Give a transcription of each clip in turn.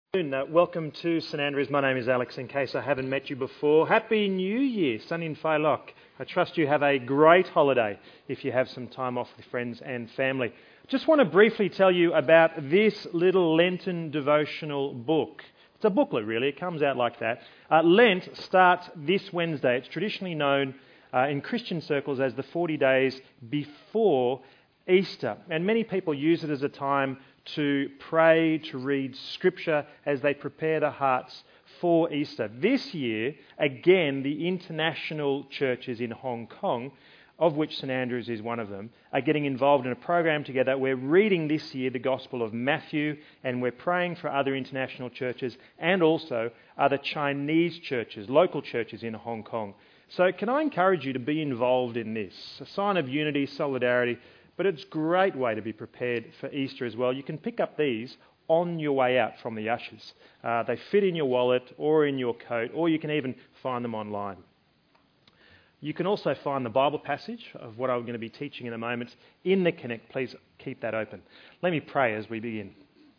Welcome to St Andrews. My name is Alex, in case I haven't met you before. Happy New Year, Sanin Failok. I trust you have a great holiday if you have some time off with friends and family. Just want to briefly tell you about this little Lenten devotional book. It's a booklet really, it comes out like that. Lent starts this Wednesday. It's traditionally known in Christian circles as the 40 days before Easter. And many people use it as a time to pray, to read Scripture as they prepare their hearts for Easter. This year, again, the international churches in Hong Kong, of which St Andrews is one of them, are getting involved in a program together. We're reading this year the Gospel of Matthew, and we're praying for other international churches and also other Chinese churches, local churches in Hong Kong. So can I encourage you to be involved in this? A sign of unity, solidarity, but it's a great way to be prepared for Easter as well. You can pick up these on your way out from the ushers. They fit in your wallet or in your coat, or you can even find them online. You can also find the Bible passage of what I'm going to be teaching in a moment in the Connect. Please keep that open. Let me pray as we begin.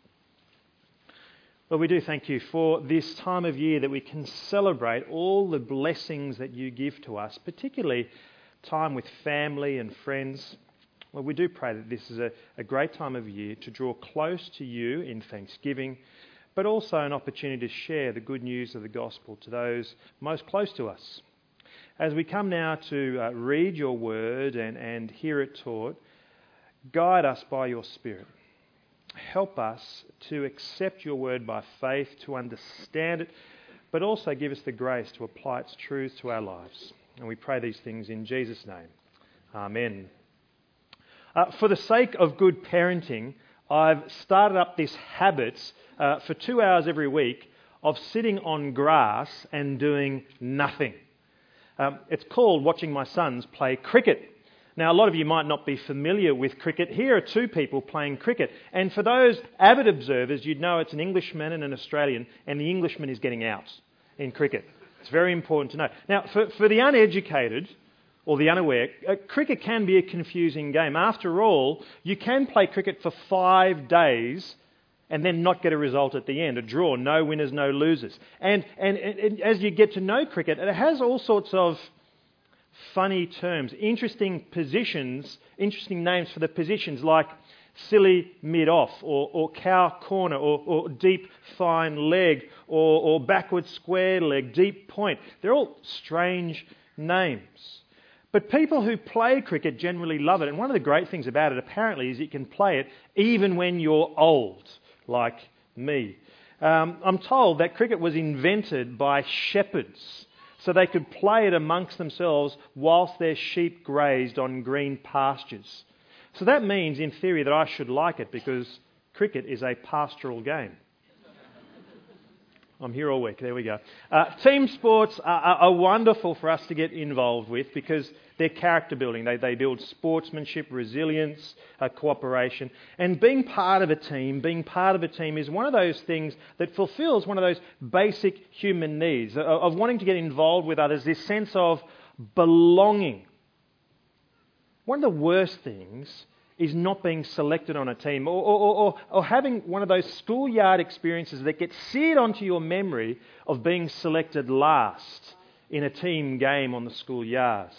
Lord, we do thank you for this time of year that we can celebrate all the blessings that you give to us, particularly time with family and friends. Well, we do pray that this is a great time of year to draw close to you in thanksgiving, but also an opportunity to share the good news of the gospel to those most close to us. As we come now to read your word and hear it taught, guide us by your Spirit. Help us to accept your word by faith, to understand it, but also give us the grace to apply its truths to our lives. And we pray these things in Jesus' name. Amen. For the sake of good parenting, I've started up this habit for 2 hours every week of sitting on grass and doing nothing. It's called watching my sons play cricket. Now, a lot of you might not be familiar with cricket. Here are two people playing cricket. And for those avid observers, you'd know it's an Englishman and an Australian, and the Englishman is getting out in cricket. It's very important to know. Now, for the uneducated or the unaware, cricket can be a confusing game. After all, you can play cricket for 5 days and then not get a result at the end, a draw, no winners, no losers. And as you get to know cricket, it has all sorts of funny terms, interesting positions, interesting names for the positions like silly mid-off or cow corner or deep fine leg or backward square leg, deep point. They're all strange names. But people who play cricket generally love it. And one of the great things about it, apparently, is you can play it even when you're old, like me. I'm told that cricket was invented by shepherds, so they could play it amongst themselves whilst their sheep grazed on green pastures. So that means, in theory, that I should like it because cricket is a pastoral game. I'm here all week, there we go. Team sports are wonderful for us to get involved with because they're character building. They build sportsmanship, resilience, cooperation. And being part of a team is one of those things that fulfills one of those basic human needs of wanting to get involved with others, this sense of belonging. One of the worst things is not being selected on a team or having one of those schoolyard experiences that get seared onto your memory of being selected last in a team game on the schoolyards.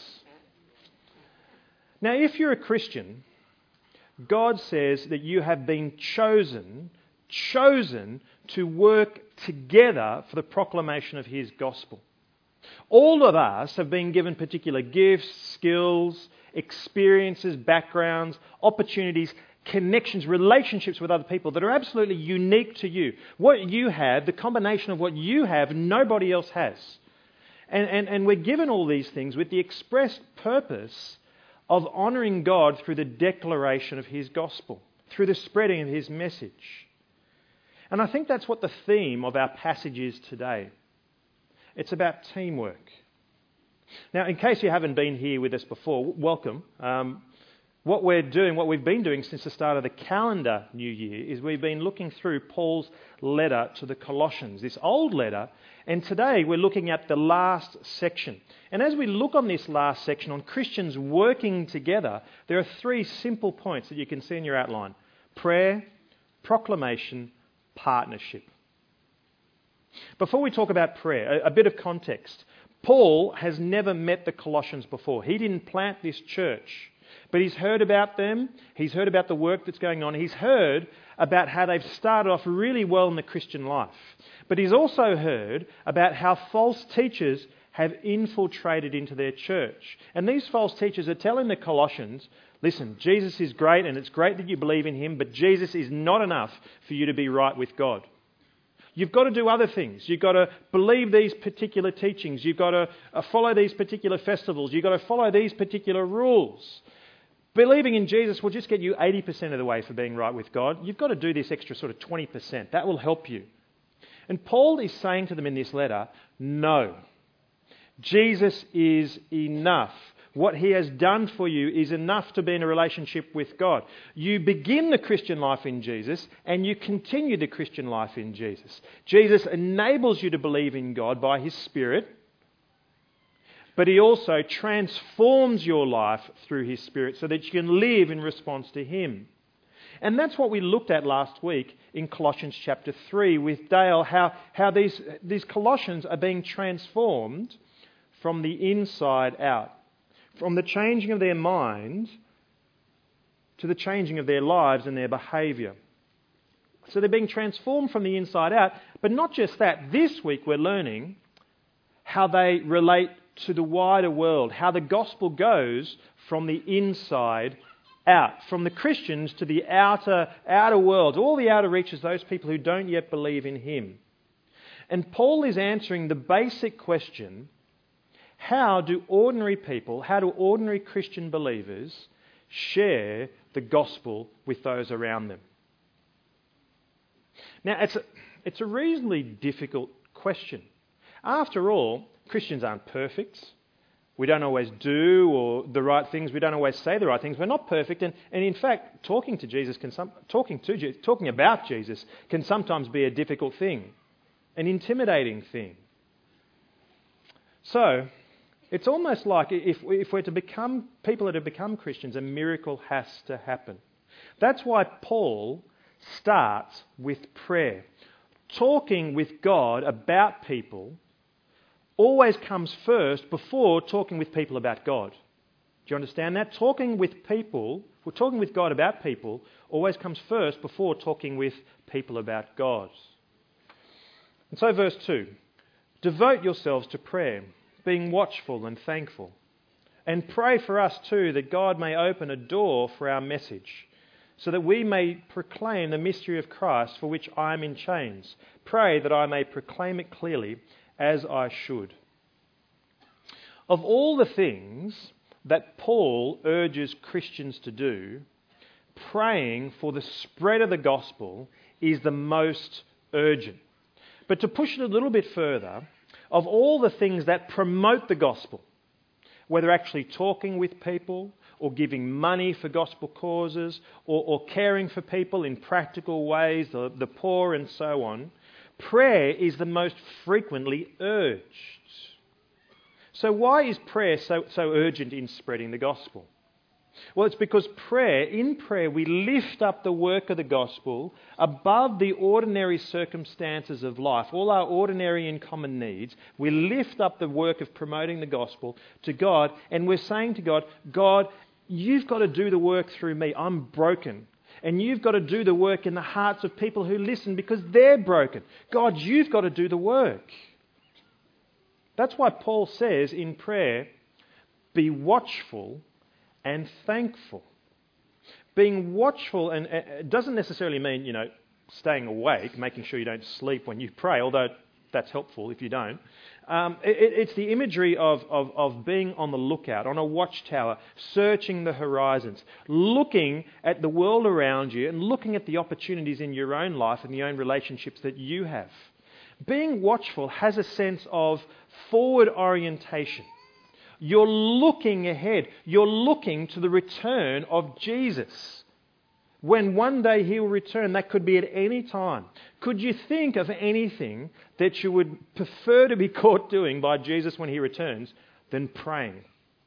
Now, if you're a Christian, God says that you have been chosen to work together for the proclamation of His gospel. All of us have been given particular gifts, skills, experiences, backgrounds, opportunities, connections, relationships with other people that are absolutely unique to you. What you have, the combination of what you have, nobody else has. And we're given all these things with the express purpose of honouring God through the declaration of His gospel, through the spreading of His message. And I think that's what the theme of our passage is today. It's about teamwork. Now, in case you haven't been here with us before, welcome. What we've been doing since the start of the calendar new year is we've been looking through Paul's letter to the Colossians, this old letter, and today we're looking at the last section. And as we look on this last section, on Christians working together, there are 3 simple points that you can see in your outline: prayer, proclamation, partnership. Before we talk about prayer, a bit of context. Paul has never met the Colossians before. He didn't plant this church. But he's heard about them. He's heard about the work that's going on. He's heard about how they've started off really well in the Christian life. But he's also heard about how false teachers have infiltrated into their church. And these false teachers are telling the Colossians, listen, Jesus is great and it's great that you believe in him, but Jesus is not enough for you to be right with God. You've got to do other things. You've got to believe these particular teachings. You've got to follow these particular festivals. You've got to follow these particular rules. Believing in Jesus will just get you 80% of the way for being right with God. You've got to do this extra sort of 20%. That will help you. And Paul is saying to them in this letter, no. Jesus is enough. What he has done for you is enough to be in a relationship with God. You begin the Christian life in Jesus and you continue the Christian life in Jesus. Jesus enables you to believe in God by his Spirit, but he also transforms your life through his Spirit so that you can live in response to him. And that's what we looked at last week in Colossians chapter 3 with Dale, how these Colossians are being transformed from the inside out. From the changing of their mind to the changing of their lives and their behaviour. So they're being transformed from the inside out. But not just that. This week we're learning how they relate to the wider world. How the gospel goes from the inside out. From the Christians to the outer world. All the outer reaches, those people who don't yet believe in him. And Paul is answering the basic question, how do ordinary people, how do ordinary Christian believers share the gospel with those around them? Now, it's a reasonably difficult question. After all, Christians aren't perfect. We don't always do the right things. We don't always say the right things. We're not perfect. And in fact, talking about Jesus can sometimes be a difficult thing, an intimidating thing. So, it's almost like if we're to become people that have become Christians, a miracle has to happen. That's why Paul starts with prayer. Talking with God about people always comes first before talking with people about God. Do you understand that? Talking with God about people always comes first before talking with people about God. And so verse 2, devote yourselves to prayer, being watchful and thankful. And pray for us too, that God may open a door for our message, so that we may proclaim the mystery of Christ, for which I am in chains. Pray that I may proclaim it clearly, as I should. Of all the things that Paul urges Christians to do, praying for the spread of the gospel is the most urgent. But to push it a little bit further, of all the things that promote the gospel, whether actually talking with people or giving money for gospel causes or caring for people in practical ways, the poor and so on, prayer is the most frequently urged. So why is prayer so urgent in spreading the gospel? Well, it's because in prayer we lift up the work of the gospel above the ordinary circumstances of life, all our ordinary and common needs. We lift up the work of promoting the gospel to God, and we're saying to God, God, you've got to do the work through me. I'm broken. And you've got to do the work in the hearts of people who listen because they're broken. God, you've got to do the work. That's why Paul says in prayer, be watchful and thankful. Being watchful, and it doesn't necessarily mean, staying awake, making sure you don't sleep when you pray, although that's helpful if you don't. It's the imagery of being on the lookout, on a watchtower, searching the horizons, looking at the world around you and looking at the opportunities in your own life and the own relationships that you have. Being watchful has a sense of forward orientation. You're looking ahead. You're looking to the return of Jesus. When one day he will return, that could be at any time. Could you think of anything that you would prefer to be caught doing by Jesus when he returns than praying?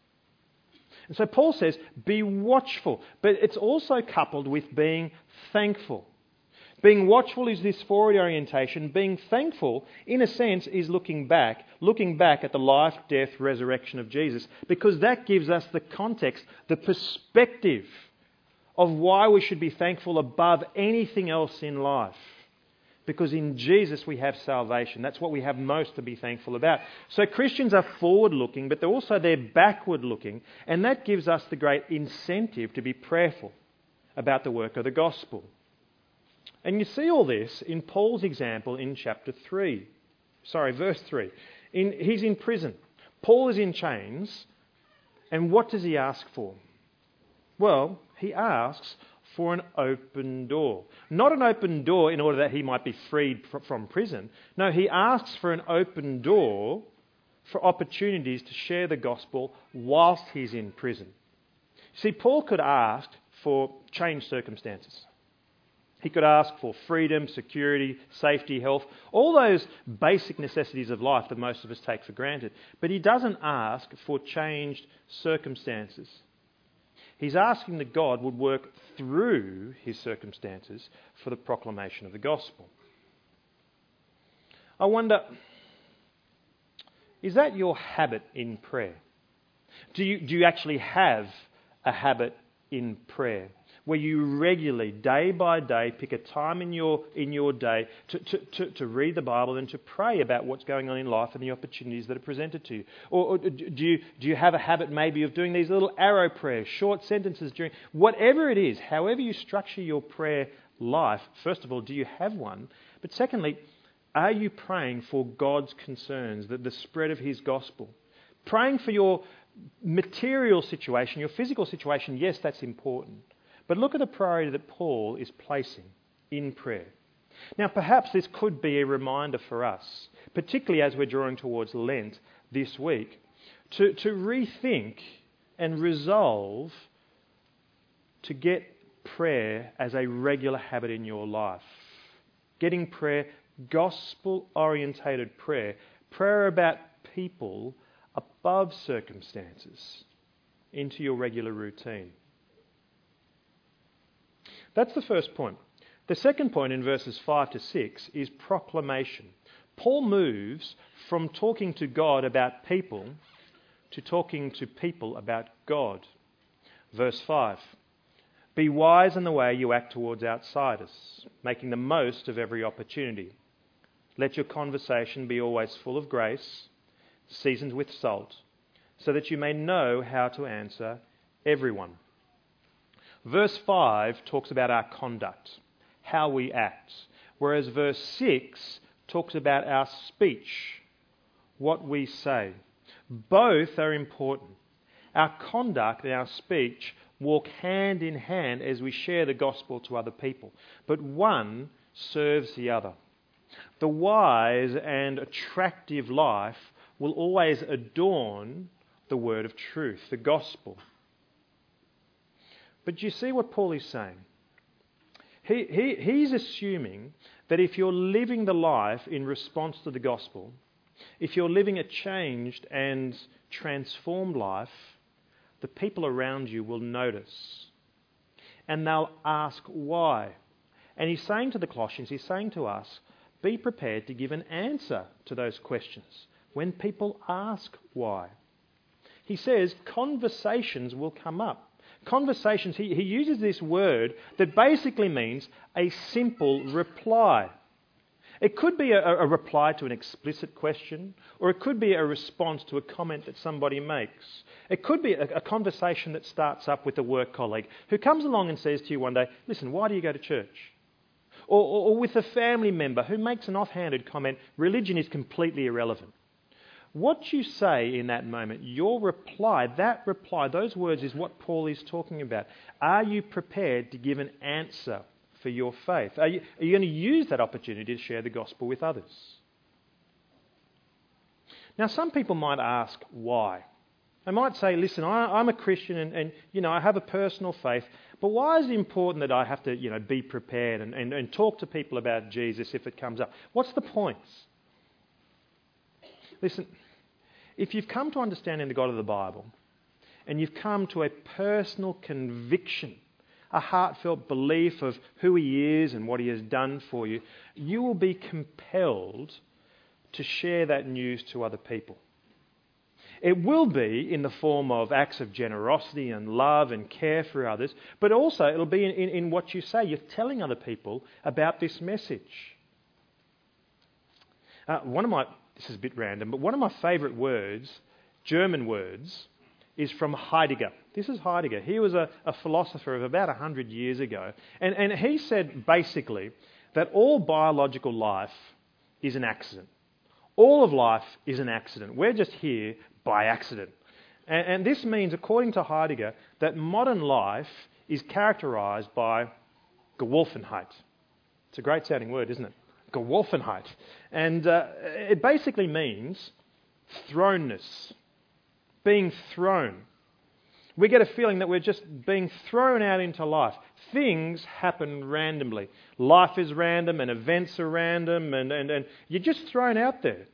And so Paul says, be watchful. But it's also coupled with being thankful. Being watchful is this forward orientation. Being thankful, in a sense, is looking back at the life, death, resurrection of Jesus, because that gives us the context, the perspective of why we should be thankful above anything else in life. Because in Jesus we have salvation. That's what we have most to be thankful about. So Christians are forward-looking, but they're backward-looking, and that gives us the great incentive to be prayerful about the work of the gospel. And you see all this in Paul's example in verse 3. He's in prison. Paul is in chains, and what does he ask for? Well, he asks for an open door. Not an open door in order that he might be freed from prison. No, he asks for an open door for opportunities to share the gospel whilst he's in prison. See, Paul could ask for changed circumstances. He could ask for freedom, security, safety, health, all those basic necessities of life that most of us take for granted. But he doesn't ask for changed circumstances. He's asking that God would work through his circumstances for the proclamation of the gospel. I wonder, is that your habit in prayer? Do you actually have a habit in prayer where you regularly, day by day, pick a time in your day to read the Bible and to pray about what's going on in life and the opportunities that are presented to you? Or do you have a habit maybe of doing these little arrow prayers, short sentences during... Whatever it is, however you structure your prayer life, first of all, do you have one? But secondly, are you praying for God's concerns, the spread of his gospel? Praying for your material situation, your physical situation, yes, that's important. But look at the priority that Paul is placing in prayer. Now, perhaps this could be a reminder for us, particularly as we're drawing towards Lent this week, to rethink and resolve to get prayer as a regular habit in your life. Getting prayer, gospel-orientated prayer about people above circumstances, into your regular routine. That's the first point. The second point in verses 5 to 6 is proclamation. Paul moves from talking to God about people to talking to people about God. Verse 5. Be wise in the way you act towards outsiders, making the most of every opportunity. Let your conversation be always full of grace, seasoned with salt, so that you may know how to answer everyone. Verse 5 talks about our conduct, how we act, whereas verse 6 talks about our speech, what we say. Both are important. Our conduct and our speech walk hand in hand as we share the gospel to other people, but one serves the other. The wise and attractive life will always adorn the word of truth, the gospel. But you see what Paul is saying? He's assuming that if you're living the life in response to the gospel, if you're living a changed and transformed life, the people around you will notice. And they'll ask why. And he's saying to the Colossians, he's saying to us, be prepared to give an answer to those questions when people ask why. He says conversations will come up. Conversations, he uses this word that basically means a simple reply. It could be a reply to an explicit question, or it could be a response to a comment that somebody makes. It could be a conversation that starts up with a work colleague who comes along and says to you one day, listen, why do you go to church? Or with a family member who makes an offhanded comment, religion is completely irrelevant. What you say in that moment, your reply, those words is what Paul is talking about. Are you prepared to give an answer for your faith? Are you going to use that opportunity to share the gospel with others? Now, some people might ask why. They might say, listen, I'm a Christian and I have a personal faith, but why is it important that I have to be prepared and talk to people about Jesus if it comes up? What's the point? Listen, if you've come to understanding the God of the Bible and you've come to a personal conviction a heartfelt belief of who He is and what He has done for you, you will be compelled to share that news to other people. It will be in the form of acts of generosity and love and care for others, but also it'll be in what you say. You're telling other people about this message. This is a bit random, but one of my favourite words, German words, is from Heidegger. This is Heidegger. He was a philosopher of about 100 years ago. And he said basically that all biological life is an accident. All of life is an accident. We're just here by accident. And this means, according to Heidegger, that modern life is characterised by Geworfenheit. It's a great sounding word, isn't it? Geworfenheit. And it basically means thrownness. Being thrown. We get a feeling that we're just being thrown out into life. Things happen randomly. Life is random and events are random and you're just thrown out there.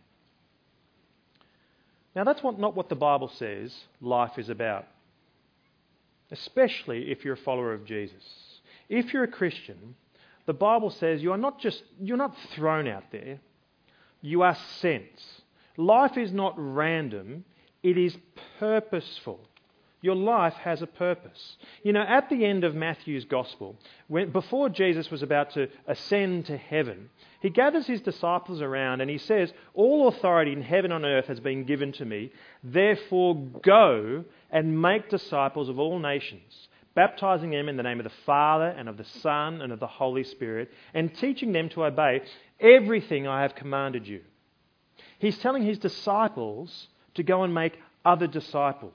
Now that's not what the Bible says life is about. Especially if you're a follower of Jesus. If you're a Christian, the Bible says you're not thrown out there. You are sent. Life is not random. It is purposeful. Your life has a purpose. You know, at the end of Matthew's Gospel, before Jesus was about to ascend to heaven, He gathers His disciples around and He says, "All authority in heaven and on earth has been given to me. Therefore go and make disciples of all nations, baptizing them in the name of the Father and of the Son and of the Holy Spirit, and teaching them to obey everything I have commanded you." He's telling His disciples to go and make other disciples.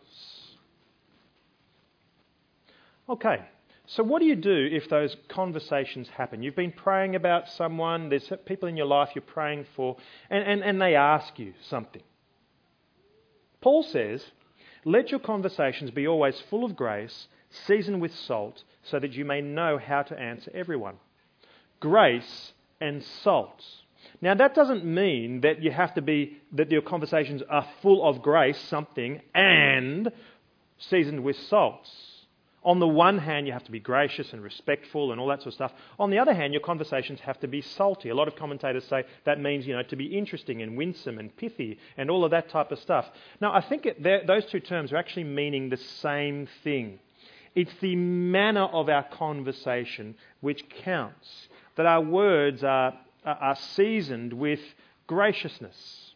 Okay, so what do you do if those conversations happen? You've been praying about someone, there's people in your life you're praying for, and they ask you something. Paul says, "Let your conversations be always full of grace, seasoned with salt, so that you may know how to answer everyone." Grace and salt. Now that doesn't mean that that your conversations are full of grace, something, and seasoned with salt. On the one hand, you have to be gracious and respectful and all that sort of stuff. On the other hand, your conversations have to be salty. A lot of commentators say that means, to be interesting and winsome and pithy and all of that type of stuff. Now, I think those two terms are actually meaning the same thing. It's the manner of our conversation which counts, that our words are seasoned with graciousness.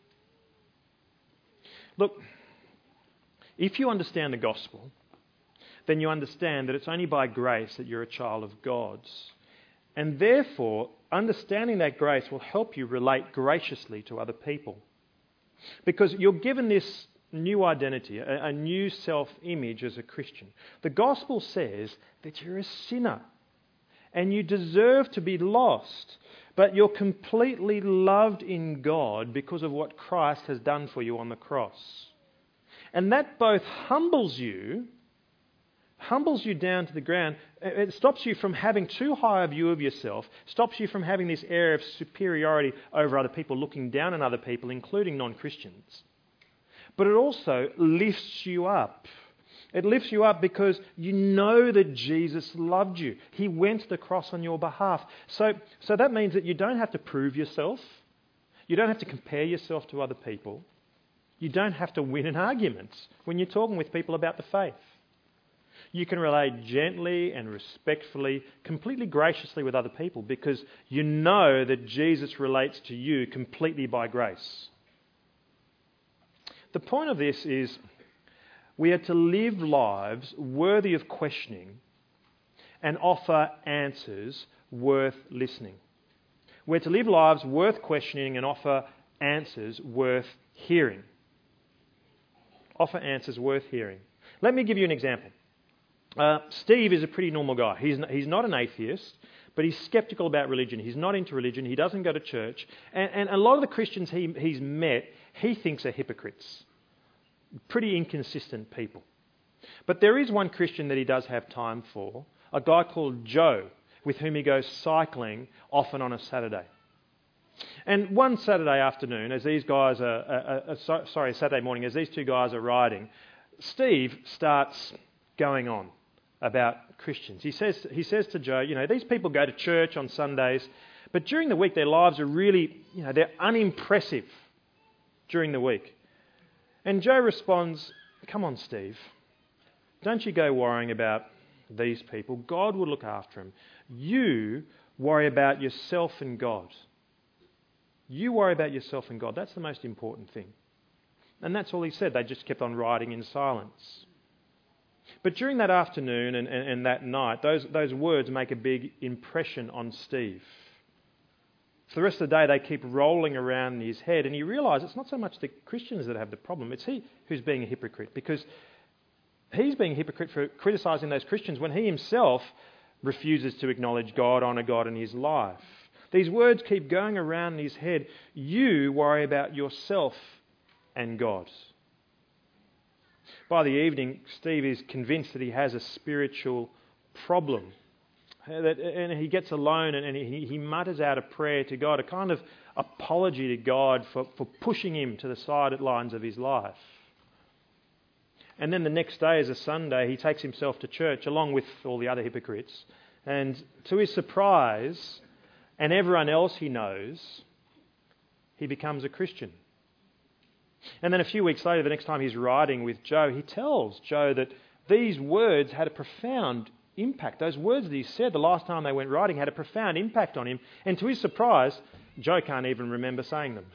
Look, if you understand the gospel, then you understand that it's only by grace that you're a child of God's. And therefore, understanding that grace will help you relate graciously to other people. Because you're given this new identity, a new self-image as a Christian. The gospel says that you're a sinner and you deserve to be lost, but you're completely loved in God because of what Christ has done for you on the cross. And that both humbles you down to the ground. It stops you from having too high a view of yourself, stops you from having this air of superiority over other people, looking down on other people, including non-Christians. But it also lifts you up. It lifts you up because you know that Jesus loved you. He went to the cross on your behalf. So that means that you don't have to prove yourself. You don't have to compare yourself to other people. You don't have to win an argument when you're talking with people about the faith. You can relate gently and respectfully, completely graciously with other people because you know that Jesus relates to you completely by grace. The point of this is we are to live lives worthy of questioning and offer answers worth listening. We're to live lives worth questioning and offer answers worth hearing. Offer answers worth hearing. Let me give you an example. Steve is a pretty normal guy. He's not an atheist, but he's sceptical about religion. He's not into religion. He doesn't go to church. And a lot of the Christians he's met, he thinks are hypocrites. Pretty inconsistent people. But there is one Christian that he does have time for, a guy called Joe, with whom he goes cycling often on a Saturday. And one Saturday afternoon, as these guys Saturday morning, as these two guys are riding, Steve starts going on about Christians. He says to Joe, these people go to church on Sundays, but during the week their lives are really, they're unimpressive during the week. And Joe responds, come on, Steve, don't you go worrying about these people. God will look after them. You worry about yourself and God. You worry about yourself and God. That's the most important thing. And that's all he said. They just kept on riding in silence. But during that afternoon and that night, those words make a big impression on Steve. For the rest of the day, they keep rolling around in his head, and he realises it's not so much the Christians that have the problem, it's he who's being a hypocrite, because he's being a hypocrite for criticising those Christians when he himself refuses to acknowledge God, honour God in his life. These words keep going around in his head. You worry about yourself and God. By the evening, Steve is convinced that he has a spiritual problem. And he gets alone and he mutters out a prayer to God, a kind of apology to God for pushing him to the sidelines of his life. And then the next day, as a Sunday, he takes himself to church along with all the other hypocrites. And to his surprise, and everyone else he knows, he becomes a Christian. And then a few weeks later, the next time he's riding with Joe, he tells Joe that these words had a profound impact. Those words that he said the last time they went riding had a profound impact on him. And to his surprise, Joe can't even remember saying them.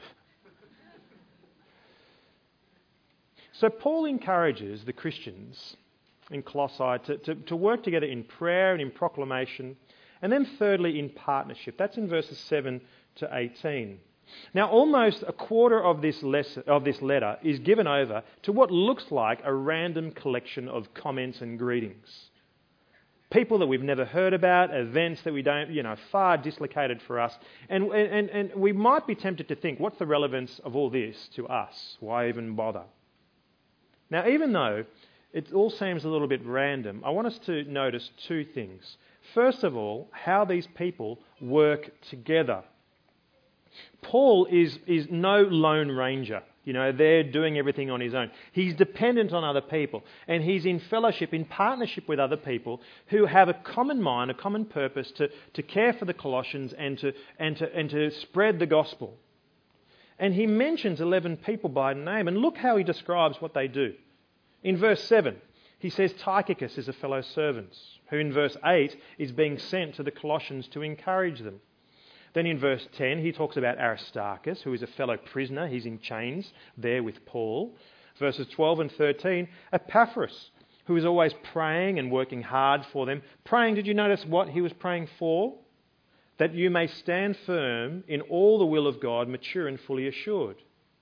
So Paul encourages the Christians in Colossae to work together in prayer and in proclamation, and then thirdly in partnership. That's in verses 7 to 18. Now almost a quarter of this letter is given over to what looks like a random collection of comments and greetings. People that we've never heard about, events that we don't, far dislocated for us. And we might be tempted to think, what's the relevance of all this to us? Why even bother? Now, even though it all seems a little bit random, I want us to notice two things. First of all, how these people work together. Paul is no lone ranger. They're doing everything on his own. He's dependent on other people, and he's in fellowship, in partnership with other people who have a common mind, a common purpose to care for the Colossians and to spread the gospel. And he mentions 11 people by name, and look how he describes what they do. In verse 7, he says Tychicus is a fellow servant, who in verse 8 is being sent to the Colossians to encourage them. Then in verse 10, he talks about Aristarchus, who is a fellow prisoner. He's in chains there with Paul. Verses 12 and 13, Epaphras, who is always praying and working hard for them. Praying, did you notice what he was praying for? That you may stand firm in all the will of God, mature and fully assured.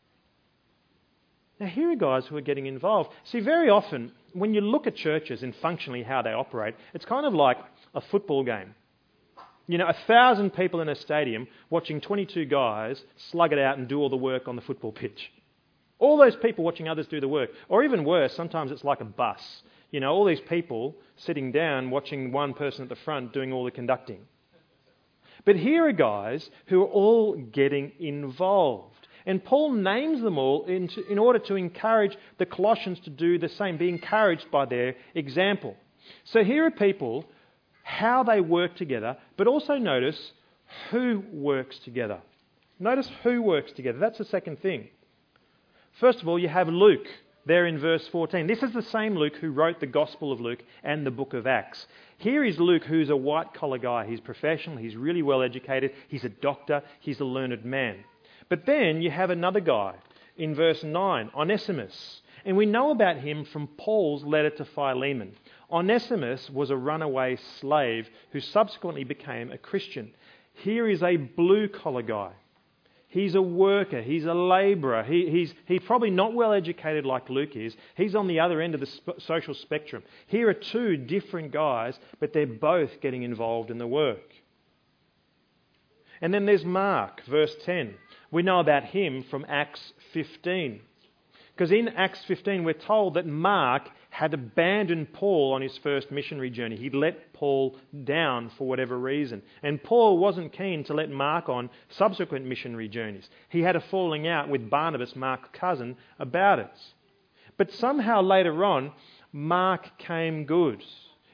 Now here are guys who are getting involved. See, very often, when you look at churches and functionally how they operate, it's kind of like a football game. 1,000 people in a stadium watching 22 guys slug it out and do all the work on the football pitch. All those people watching others do the work. Or even worse, sometimes it's like a bus. All these people sitting down watching one person at the front doing all the conducting. But here are guys who are all getting involved. And Paul names them all in order to encourage the Colossians to do the same, be encouraged by their example. So here are people, how they work together, but also notice who works together. Notice who works together. That's the second thing. First of all, you have Luke there in verse 14. This is the same Luke who wrote the Gospel of Luke and the book of Acts. Here is Luke, who's a white-collar guy. He's professional, he's really well educated, he's a doctor, he's a learned man. But then you have another guy in verse 9, Onesimus. And we know about him from Paul's letter to Philemon. Onesimus was a runaway slave who subsequently became a Christian. Here is a blue-collar guy. He's a worker. He's a labourer. He's probably not well educated like Luke is. He's on the other end of the social spectrum. Here are two different guys, but they're both getting involved in the work. And then there's Mark, verse 10. We know about him from Acts 15. Because in Acts 15 we're told that Mark had abandoned Paul on his first missionary journey. He'd let Paul down for whatever reason. And Paul wasn't keen to let Mark on subsequent missionary journeys. He had a falling out with Barnabas, Mark's cousin, about it. But somehow later on, Mark came good.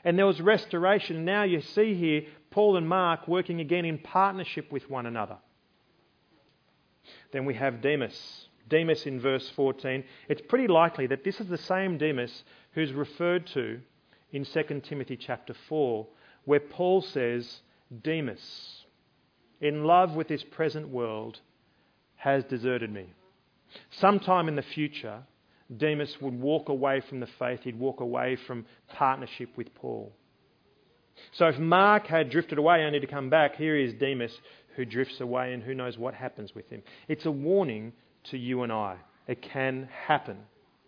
And there was restoration. Now you see here Paul and Mark working again in partnership with one another. Then we have Demas. Demas in verse 14. It's pretty likely that this is the same Demas who's referred to in 2 Timothy chapter 4, where Paul says, Demas, in love with this present world, has deserted me. Sometime in the future, Demas would walk away from the faith. He'd walk away from partnership with Paul. So if Mark had drifted away only to come back, here is Demas who drifts away, and who knows what happens with him. It's a warning to you and I. It can happen.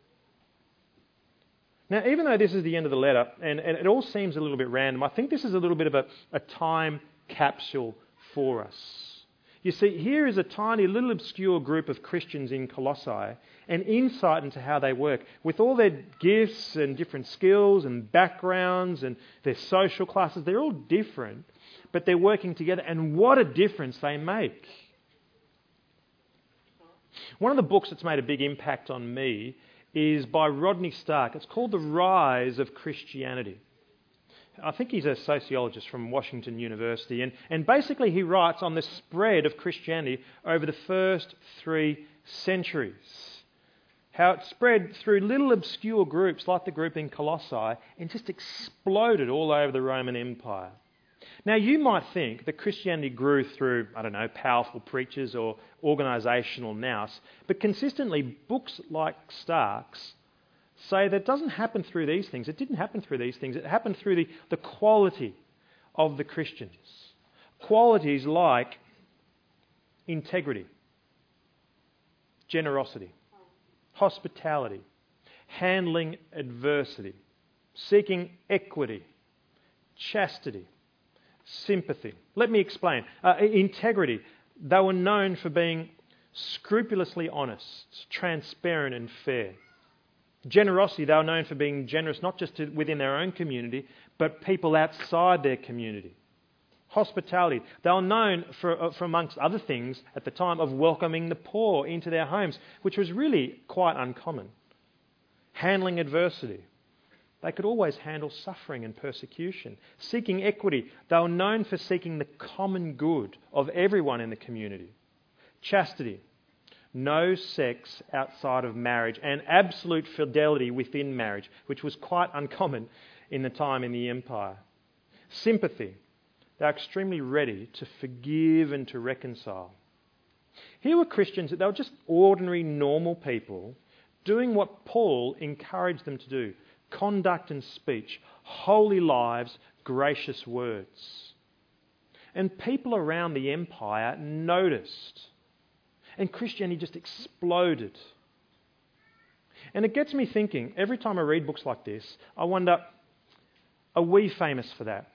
Now, even though this is the end of the letter, and it all seems a little bit random, I think this is a little bit of a time capsule for us. You see, here is a tiny little obscure group of Christians in Colossae, an insight into how they work. With all their gifts and different skills and backgrounds and their social classes, they're all different, but they're working together, and what a difference they make. One of the books that's made a big impact on me is by Rodney Stark. It's called The Rise of Christianity. I think he's a sociologist from Washington University, and basically he writes on the spread of Christianity over the first 3 centuries. How it spread through little obscure groups like the group in Colossae and just exploded all over the Roman Empire. Now, you might think that Christianity grew through, powerful preachers or organisational nous, but consistently books like Stark's say that it doesn't happen through these things. It didn't happen through these things. It happened through the quality of the Christians. Qualities like integrity, generosity, hospitality, handling adversity, seeking equity, chastity, sympathy. Let me explain. Integrity. They were known for being scrupulously honest, transparent and fair. Generosity. They were known for being generous not just within their own community, but people outside their community. Hospitality. They were known for amongst other things at the time, of welcoming the poor into their homes, which was really quite uncommon. Handling adversity. They could always handle suffering and persecution. Seeking equity. They were known for seeking the common good of everyone in the community. Chastity. No sex outside of marriage, and absolute fidelity within marriage, which was quite uncommon in the time in the empire. Sympathy. They were extremely ready to forgive and to reconcile. Here were Christians that they were just ordinary, normal people doing what Paul encouraged them to do. Conduct and speech, holy lives, gracious words. And people around the empire noticed. And Christianity just exploded. And it gets me thinking, every time I read books like this, I wonder, are we famous for that?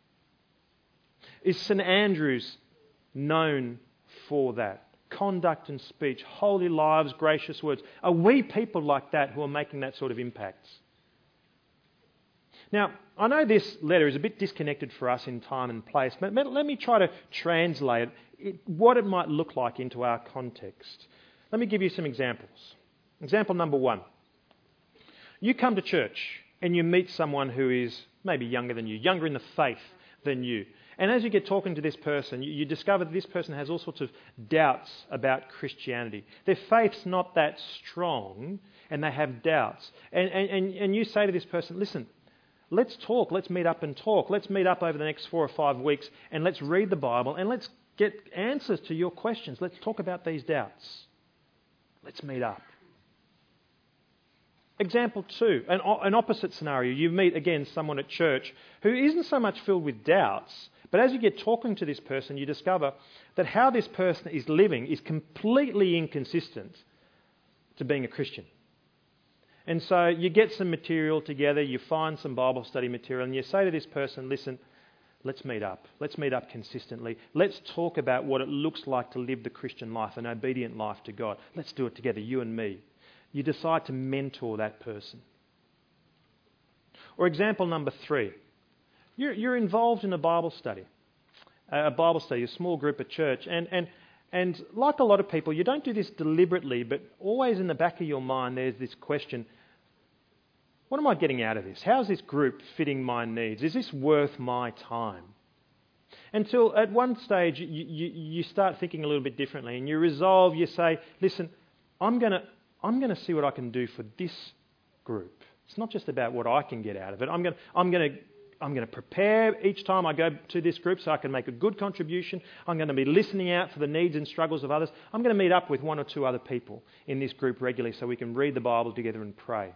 Is St Andrews known for that? Conduct and speech, holy lives, gracious words. Are we people like that who are making that sort of impact? Now, I know this letter is a bit disconnected for us in time and place, but let me try to translate what it might look like into our context. Let me give you some examples. Example number 1. You come to church and you meet someone who is maybe younger than you, younger in the faith than you. And as you get talking to this person, you discover that this person has all sorts of doubts about Christianity. Their faith's not that strong and they have doubts. And you say to this person, listen, let's talk, let's meet up and talk. Let's meet up over the next 4 or 5 weeks and let's read the Bible and let's get answers to your questions. Let's talk about these doubts. Let's meet up. Example 2, an opposite scenario. You meet again someone at church who isn't so much filled with doubts, but as you get talking to this person, you discover that how this person is living is completely inconsistent to being a Christian. And so you get some material together, you find some Bible study material, and you say to this person, listen, let's meet up. Let's meet up consistently. Let's talk about what it looks like to live the Christian life, an obedient life to God. Let's do it together, you and me. You decide to mentor that person. Or example number 3. You're involved in a Bible study, a small group at church, and like a lot of people, you don't do this deliberately, but always in the back of your mind there's this question, What am I getting out of this? How's this group fitting my needs? Is this worth my time? Until at one stage you start thinking a little bit differently, and you resolve, you say, listen, I'm going to see what I can do for this group. It's not just about what I can get out of it. I'm going to prepare each time I go to this group so I can make a good contribution. I'm going to be listening out for the needs and struggles of others. I'm going to meet up with one or two other people in this group regularly so we can read the Bible together and pray.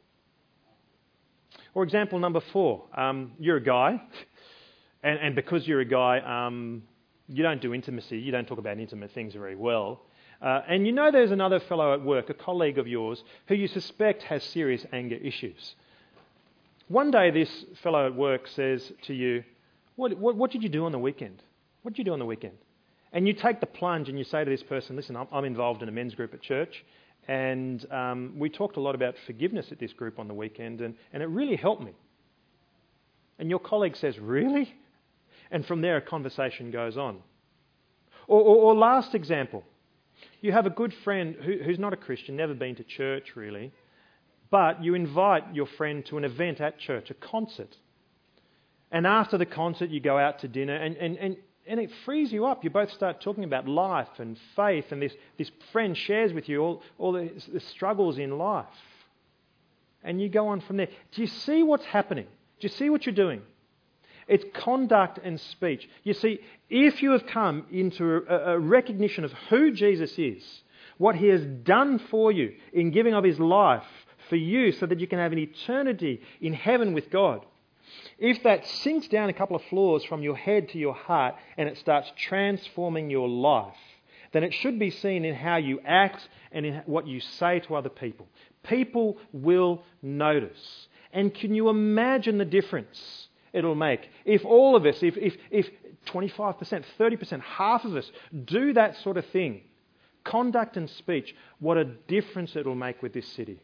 Or example number 4, you're a guy, and because you're a guy, you don't do intimacy, you don't talk about intimate things very well. And you know there's another fellow at work, a colleague of yours, who you suspect has serious anger issues. One day this fellow at work says to you, what did you do on the weekend? What did you do on the weekend? And you take the plunge and you say to this person, listen, I'm involved in a men's group at church, and we talked a lot about forgiveness at this group on the weekend, and it really helped me. And your colleague says, really? And from there a conversation goes on. Or last example, you have a good friend who's not a Christian, never been to church really, but you invite your friend to an event at church, a concert. And after the concert you go out to dinner and it frees you up. You both start talking about life and faith, and this friend shares with you all the struggles in life. And you go on from there. Do you see what's happening? Do you see what you're doing? It's conduct and speech. You see, if you have come into a recognition of who Jesus is, what he has done for you in giving of his life for you so that you can have an eternity in heaven with God, if that sinks down a couple of floors from your head to your heart and it starts transforming your life, then it should be seen in how you act and in what you say to other people. People will notice. And can you imagine the difference it'll make if all of us, if 25%, 30%, half of us do that sort of thing, conduct and speech, what a difference it'll make with this city.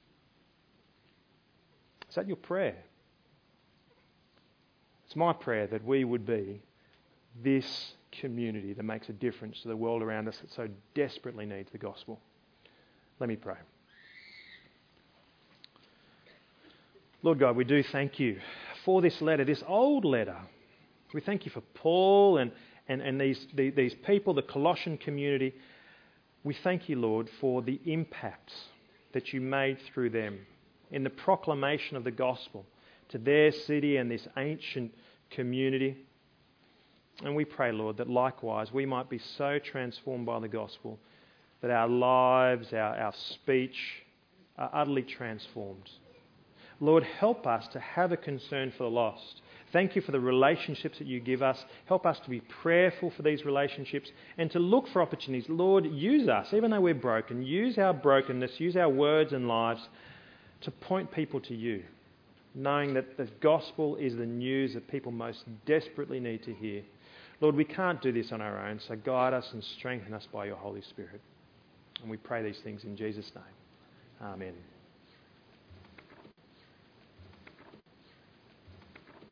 Is that your prayer? It's my prayer that we would be this community that makes a difference to the world around us that so desperately needs the gospel. Let me pray. Lord God, we do thank you for this letter, this old letter. We thank you for Paul and these people, the Colossian community. We thank you, Lord, for the impact that you made through them in the proclamation of the gospel to their city and this ancient community. And we pray, Lord, that likewise we might be so transformed by the gospel that our lives, our speech are utterly transformed. Lord, help us to have a concern for the lost. Thank you for the relationships that you give us. Help us to be prayerful for these relationships and to look for opportunities. Lord, use us, even though we're broken. Use our brokenness, use our words and lives to point people to you, knowing that the gospel is the news that people most desperately need to hear. Lord, we can't do this on our own, so guide us and strengthen us by your Holy Spirit. And we pray these things in Jesus' name. Amen.